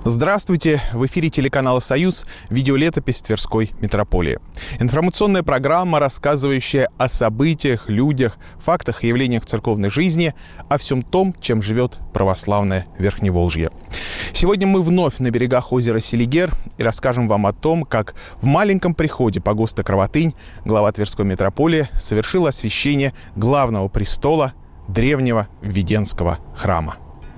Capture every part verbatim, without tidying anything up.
Здравствуйте! В эфире телеканала «Союз» видеолетопись Тверской митрополии. Информационная программа, рассказывающая о событиях, людях, фактах и явлениях церковной жизни, о всем том, чем живет православное Верхневолжье. Сегодня мы вновь на берегах озера Селигер и расскажем вам о том, как в маленьком приходе погоста Кроватынь глава Тверской митрополии совершил освящение главного престола древнего Введенского храма.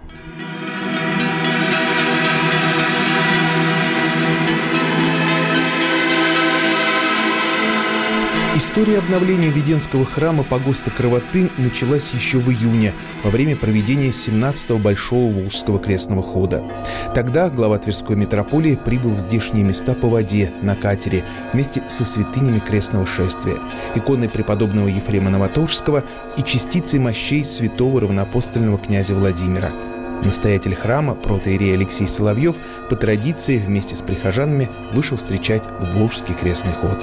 История обновления Введенского храма погоста Кроватынь началась еще в июне, во время проведения семнадцатого Большого Волжского крестного хода. Тогда глава Тверской митрополии прибыл в здешние места по воде, на катере, вместе со святынями крестного шествия, иконой преподобного Ефрема Новоторжского и частицей мощей святого равноапостольного князя Владимира. Настоятель храма, протоиерей Алексей Соловьев, по традиции вместе с прихожанами вышел встречать Волжский крестный ход.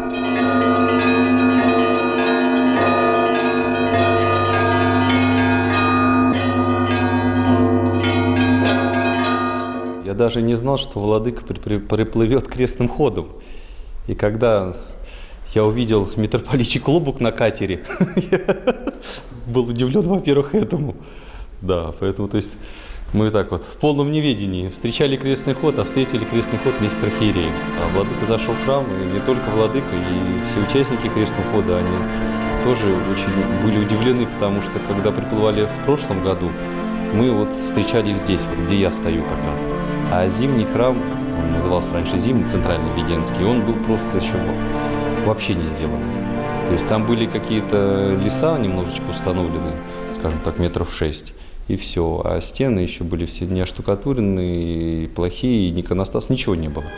Я даже не знал, что владыка приплывет крестным ходом. И когда я увидел митрополичий клубок на катере, я был удивлен, во-первых, этому. Да, поэтому, то есть, мы так вот в полном неведении встречали крестный ход, а встретили крестный ход вместе с архиереем. А владыка зашел в храм, и не только владыка, и все участники крестного хода, они тоже очень были удивлены, потому что, когда приплывали в прошлом году, мы вот встречали их здесь, вот где я стою как раз. А зимний храм, он назывался раньше зимний, центральный Введенский, он был просто еще вообще не сделан. То есть там были какие-то леса немножечко установлены, скажем так, метров шесть, и все. А стены еще были все не оштукатуренные, плохие, ни иконостас, ничего не было.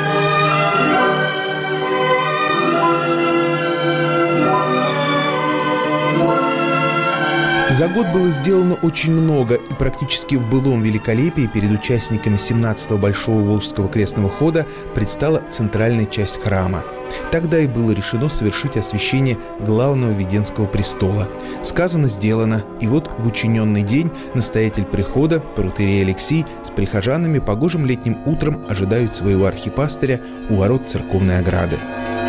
За год было сделано очень много, и практически в былом великолепии перед участниками семнадцатого Большого Волжского крестного хода предстала центральная часть храма. Тогда и было решено совершить освящение главного Введенского престола. Сказано, сделано, и вот в учиненный день настоятель прихода, протоиерей Алексий, с прихожанами погожим летним утром ожидают своего архипастыря у ворот церковной ограды.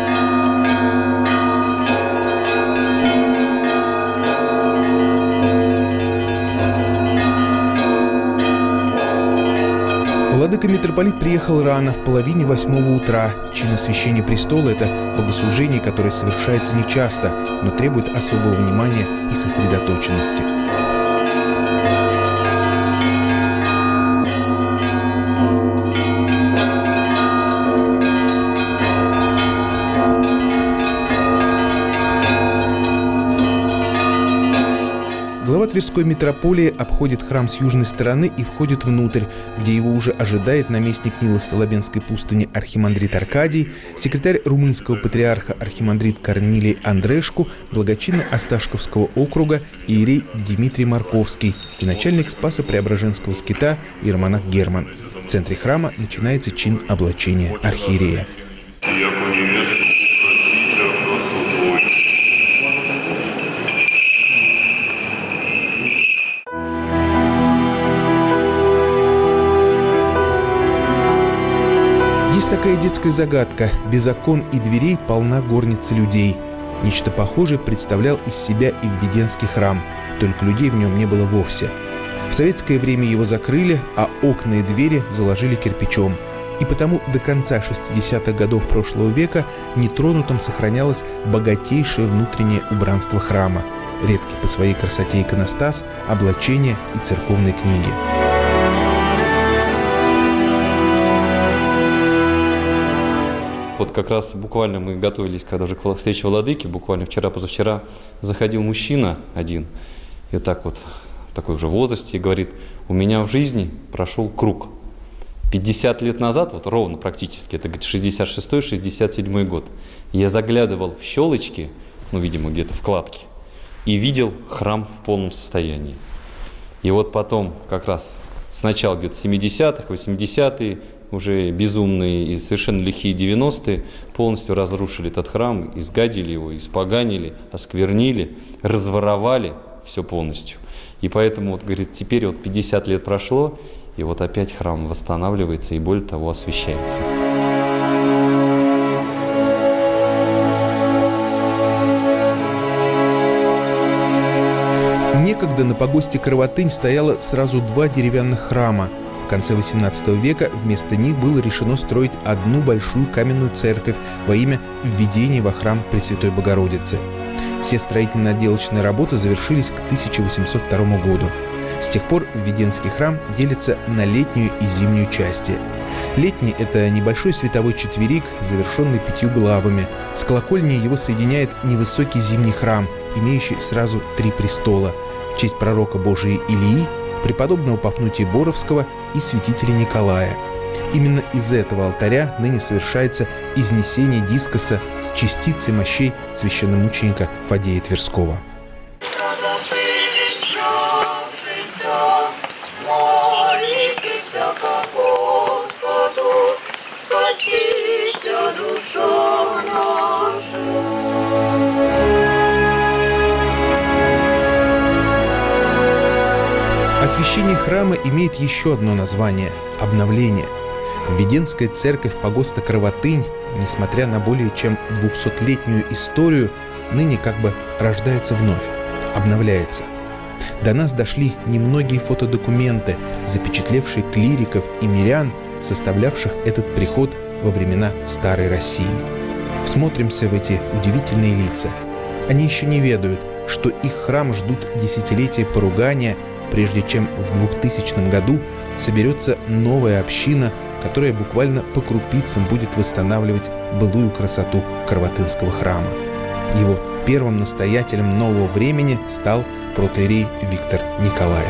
Владыка-митрополит приехал рано, в половине восьмого утра. Чин освящения престола – это богослужение, которое совершается нечасто, но требует особого внимания и сосредоточенности. Глава Тверской митрополии обходит храм с южной стороны и входит внутрь, где его уже ожидает наместник Нило-Столобенской пустыни архимандрит Аркадий, секретарь румынского патриарха архимандрит Корнилий Андрешку, благочинный Осташковского округа иерей Дмитрий Марковский и начальник Спасо-Преображенского скита иеромонах Герман. В центре храма начинается чин облачения архиерея. Есть такая детская загадка. Без окон и дверей полна горница людей. Нечто похожее представлял из себя и Введенский храм, только людей в нем не было вовсе. В советское время его закрыли, а окна и двери заложили кирпичом. И потому до конца шестидесятых годов прошлого века нетронутым сохранялось богатейшее внутреннее убранство храма. Редкий по своей красоте иконостас, облачение и церковные книги. Вот как раз буквально мы готовились, когда уже к встрече владыки, буквально вчера-позавчера заходил мужчина один, и так вот, такой уже в возрасте, и говорит: у меня в жизни прошел круг. пятьдесят лет назад, вот ровно практически, это шестьдесят шестой — шестьдесят седьмой год, я заглядывал в щелочки, ну, видимо, где-то вкладки, и видел храм в полном состоянии. И вот потом, как раз сначала где-то семидесятых, восьмидесятые, уже безумные и совершенно лихие девяностые полностью разрушили этот храм, изгадили его, испоганили, осквернили, разворовали все полностью. И поэтому, вот, говорит, теперь вот пятьдесят лет прошло, И вот опять храм восстанавливается и, более того, освящается. Некогда на погосте Кроватынь стояло сразу два деревянных храма. В конце восемнадцатого века вместо них было решено строить одну большую каменную церковь во имя введения во храм Пресвятой Богородицы. Все строительно-отделочные работы завершились к тысяча восемьсот второму году. С тех пор Введенский храм делится на летнюю и зимнюю части. Летний – это небольшой световой четверик, завершенный пятью главами. С колокольней его соединяет невысокий зимний храм, имеющий сразу три престола в честь пророка Божия Илии, преподобного Пафнутия Боровского и святителя Николая. Именно из этого алтаря ныне совершается изнесение дискоса с частицей мощей священномученика Фадея Тверского. Освящение храма имеет еще одно название – обновление. Введенская церковь погоста Кроватынь, несмотря на более чем двухсотлетнюю историю, ныне как бы рождается вновь, обновляется. До нас дошли немногие фотодокументы, запечатлевшие клириков и мирян, составлявших этот приход во времена Старой России. Всмотримся в эти удивительные лица. Они еще не ведают, что их храм ждут десятилетия поругания, прежде чем в двухтысячном году соберется новая община, которая буквально по крупицам будет восстанавливать былую красоту Кроватынского храма. Его первым настоятелем нового времени стал протоиерей Виктор Николаев.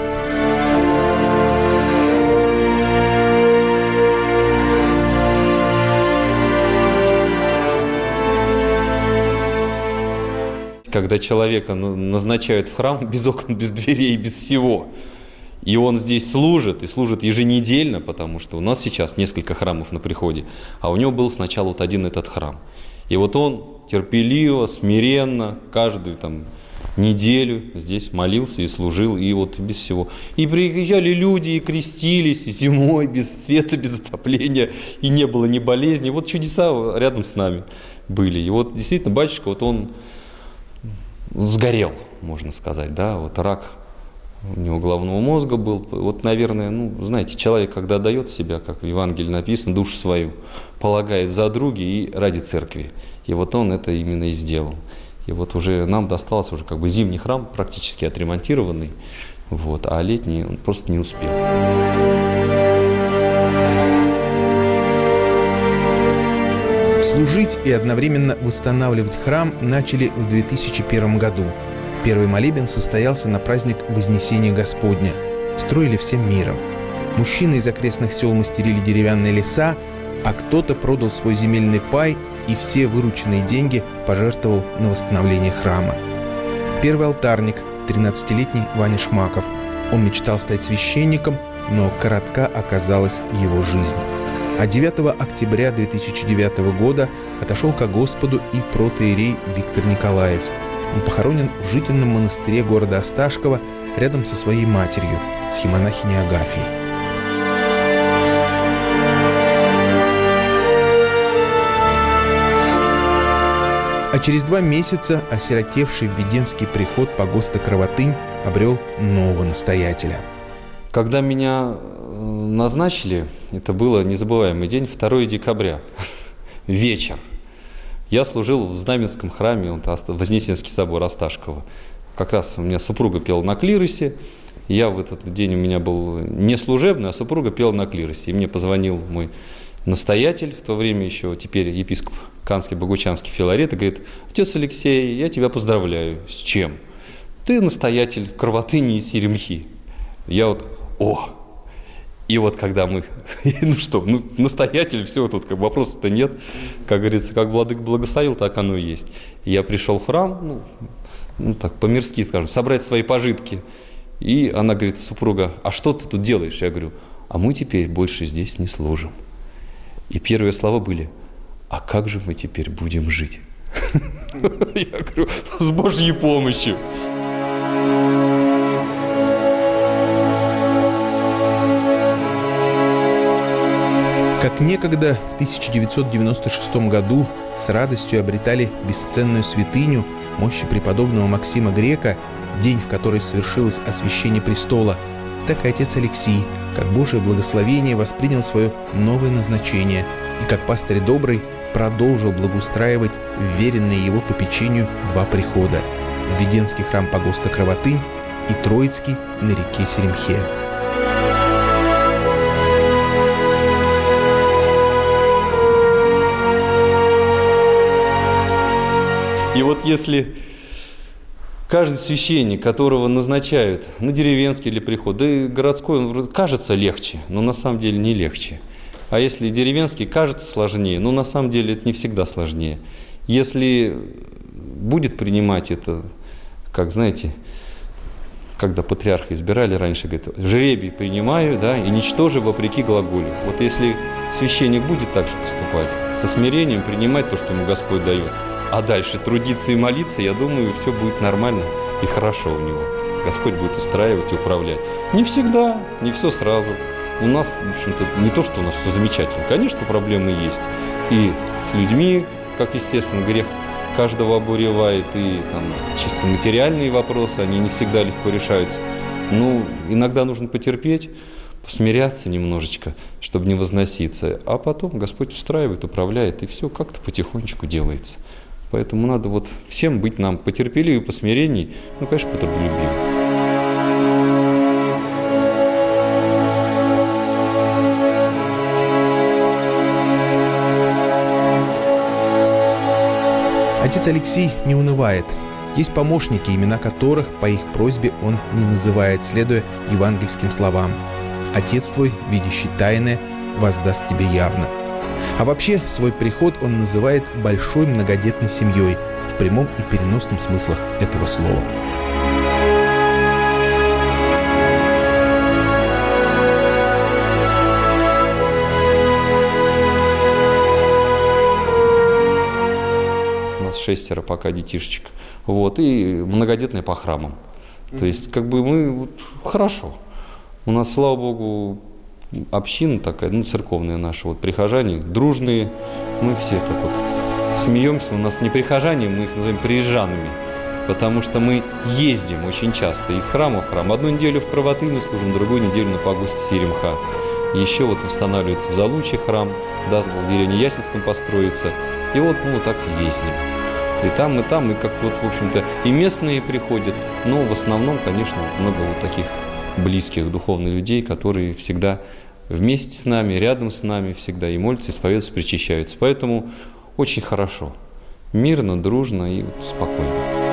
Когда человека назначают в храм без окон, без дверей, без всего, и он здесь служит, и служит еженедельно, потому что у нас сейчас несколько храмов на приходе, а у него был сначала вот один этот храм. И вот он терпеливо, смиренно, каждую там неделю здесь молился и служил, и вот без всего. И приезжали люди, и крестились, и зимой, без света, без отопления, и не было ни болезни. Вот чудеса рядом с нами были. И вот действительно батюшка, вот он сгорел, можно сказать, да, вот рак у него головного мозга был. Вот, наверное, ну, знаете, человек, когда отдает себя, как в Евангелии написано, душу свою, полагает за други и ради церкви. И вот он это именно и сделал. И вот уже нам достался уже как бы зимний храм, практически отремонтированный, вот, а летний он просто не успел. Служить и одновременно восстанавливать храм начали в две тысячи первом году. Первый молебен состоялся на праздник Вознесения Господня. Строили всем миром. Мужчины из окрестных сел мастерили деревянные леса, а кто-то продал свой земельный пай и все вырученные деньги пожертвовал на восстановление храма. Первый алтарник – тринадцатилетний Ваня Шмаков. Он мечтал стать священником, но коротка оказалась его жизнь. А девятого октября две тысячи девятого года отошел ко Господу и протоиерей Виктор Николаев. Он похоронен в жительном монастыре города Осташкова рядом со своей матерью, схимонахиней Агафьей. А через два месяца осиротевший введенский приход погоста Кроватынь обрел нового настоятеля. Когда меня назначили, это было незабываемый день, второго декабря, вечер. Я служил в Знаменском храме, Вознесенский собор Осташкова. Как раз у меня супруга пела на клиросе. Я в этот день, у меня был не служебный, а супруга пела на клиросе. И мне позвонил мой настоятель, в то время еще теперь епископ Канский Богучанский Филарет, и говорит: отец Алексей, я тебя поздравляю. С чем? Ты настоятель Кроватыни и Серемхи. Я вот, о! И вот когда мы, ну что, ну настоятель, все, тут как вопросов-то нет. Как говорится, как владыка благословил, так оно и есть. И я пришел в храм, ну, ну так по-мирски, скажем, собрать свои пожитки. И она говорит, супруга: а что ты тут делаешь? Я говорю: а мы теперь больше здесь не служим. И первые слова были: а как же мы теперь будем жить? Я говорю: с Божьей помощью. Как некогда в тысяча девятьсот девяносто шестом году с радостью обретали бесценную святыню мощи преподобного Максима Грека, день, в который совершилось освящение престола, так и отец Алексий, как Божие благословение, воспринял свое новое назначение и, как пастырь добрый, продолжил благоустраивать вверенные его попечению два прихода – Введенский храм погоста Кроватынь и Троицкий на реке Серемхе. И вот если каждый священник, которого назначают на деревенский или приход, да и городской, он кажется легче, но на самом деле не легче. А если деревенский кажется сложнее, но на самом деле это не всегда сложнее. Если будет принимать это, как знаете, когда патриарха избирали раньше, говорит, жребий принимаю, да, и ничтоже вопреки глаголю. Вот если священник будет так же поступать, со смирением принимать то, что ему Господь дает, а дальше трудиться и молиться, я думаю, все будет нормально и хорошо у него. Господь будет устраивать и управлять. Не всегда, не все сразу. У нас, в общем-то, не то, что у нас все замечательно. Конечно, проблемы есть. И с людьми, как естественно, грех каждого обуревает, и там чисто материальные вопросы, они не всегда легко решаются. Ну, иногда нужно потерпеть, смиряться немножечко, чтобы не возноситься. А потом Господь устраивает, управляет, и все как-то потихонечку делается. Поэтому надо вот всем быть нам потерпеливее, посмиренней, ну, конечно, потрудолюбивее. Отец Алексий не унывает. Есть помощники, имена которых по их просьбе он не называет, следуя евангельским словам. «Отец твой, видящий тайное, воздаст тебе явно». А вообще свой приход он называет большой многодетной семьей в прямом и переносном смыслах этого слова. У нас шестеро пока детишечек. Вот, и многодетные по храмам. Mm-hmm. То есть, как бы мы вот, хорошо. У нас, слава Богу, община такая, ну, церковная наша, вот прихожане, дружные, мы все так вот смеемся, у нас не прихожане, мы их называем приезжанами, потому что мы ездим очень часто из храма в храм. Одну неделю в Кроватыне служим, другую неделю на погосте Серемха. Еще вот восстанавливается в Залучье храм, даст Бог в деревне Ясницком построится, и вот мы вот так ездим. И там, и там, и как-то вот, в общем-то, и местные приходят, но в основном, конечно, много вот таких близких духовных людей, которые всегда вместе с нами, рядом с нами всегда и молятся, исповедуются, причащаются. Поэтому очень хорошо, мирно, дружно и спокойно.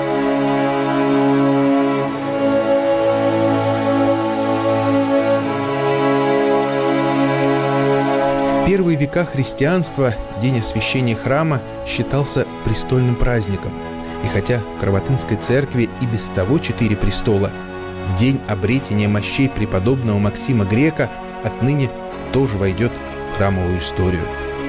В первые века христианства день освящения храма считался престольным праздником. И хотя в Кроватынской церкви и без того четыре престола, день обретения мощей преподобного Максима Грека отныне тоже войдет в храмовую историю.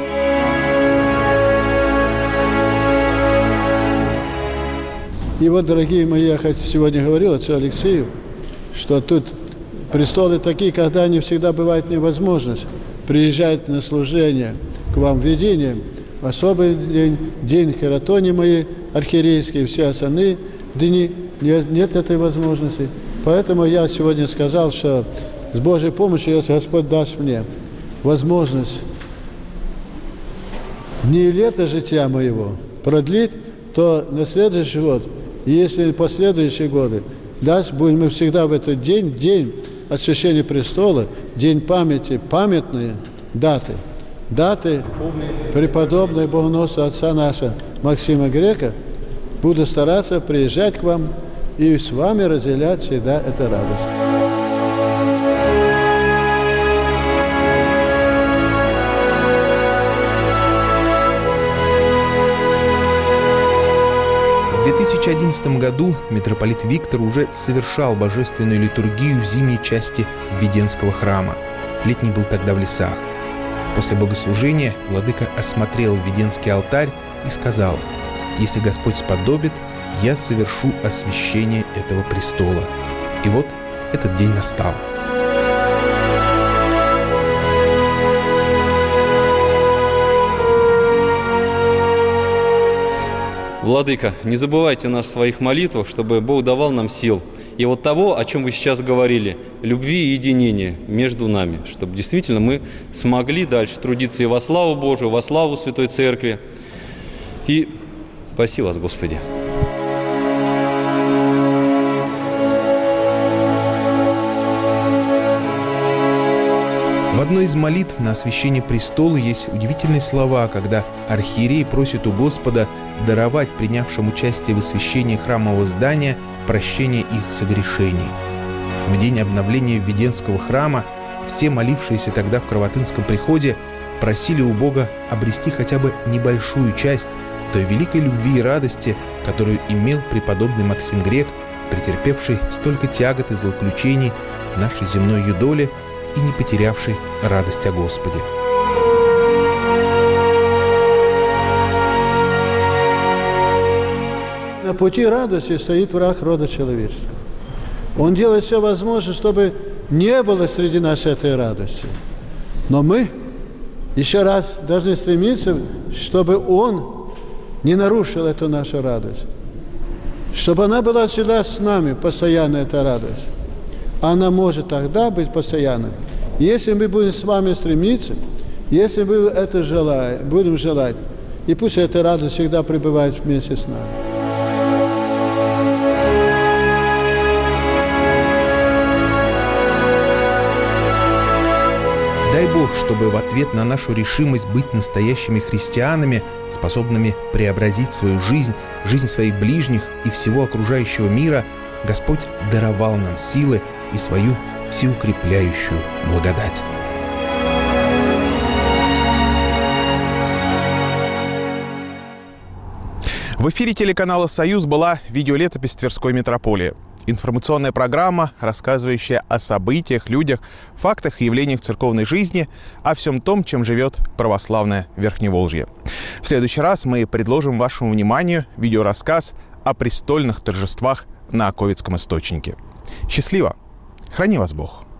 И вот, дорогие мои, я сегодня говорил отцу Алексею, что тут престолы такие, когда не всегда бывает невозможность приезжать на служение к вам введением в особый день, день хератонии моей архиерейские, все остальные дни, нет, нет этой возможности. Поэтому я сегодня сказал, что с Божьей помощью, если Господь даст мне возможность не лето жития моего продлить, то на следующий год, и если последующие годы, даст, будем мы всегда в этот день, день освящения престола, день памяти, памятные даты, даты преподобного богоносца отца нашего Максима Грека, буду стараться приезжать к вам и с вами разделять всегда эту радость. В две тысячи одиннадцатом году митрополит Виктор уже совершал божественную литургию в зимней части Введенского храма. Летний был тогда в лесах. После богослужения владыка осмотрел Введенский алтарь и сказал: «Если Господь сподобит, я совершу освящение этого престола». И вот этот день настал. Владыка, не забывайте нас в своих молитвах, чтобы Бог давал нам сил. И вот того, о чем вы сейчас говорили, любви и единения между нами, чтобы действительно мы смогли дальше трудиться и во славу Божию, во славу Святой Церкви. И спаси вас, Господи. В одной из молитв на освящение престола есть удивительные слова, когда архиерей просит у Господа даровать принявшим участие в освящении храмового здания прощение их согрешений. В день обновления Введенского храма все молившиеся тогда в Кроватынском приходе просили у Бога обрести хотя бы небольшую часть той великой любви и радости, которую имел преподобный Максим Грек, претерпевший столько тягот и злоключений в нашей земной юдоле и не потерявший радость о Господе. На пути радости стоит враг рода человеческого. Он делает все возможное, чтобы не было среди нас этой радости. Но мы еще раз должны стремиться, чтобы он не нарушил эту нашу радость. Чтобы она была всегда с нами, постоянно эта радость. Она может тогда быть постоянной, если мы будем с вами стремиться, если мы это желаем, будем желать. И пусть эта радость всегда пребывает вместе с нами. Дай Бог, чтобы в ответ на нашу решимость быть настоящими христианами, способными преобразить свою жизнь, жизнь своих ближних и всего окружающего мира, Господь даровал нам силы и свою всеукрепляющую благодать. В эфире телеканала «Союз» была видеолетопись Тверской митрополии. Информационная программа, рассказывающая о событиях, людях, фактах и явлениях церковной жизни, о всем том, чем живет православное Верхневолжье. В следующий раз мы предложим вашему вниманию видеорассказ о престольных торжествах на Оковецком источнике. Счастливо! Храни вас Бог!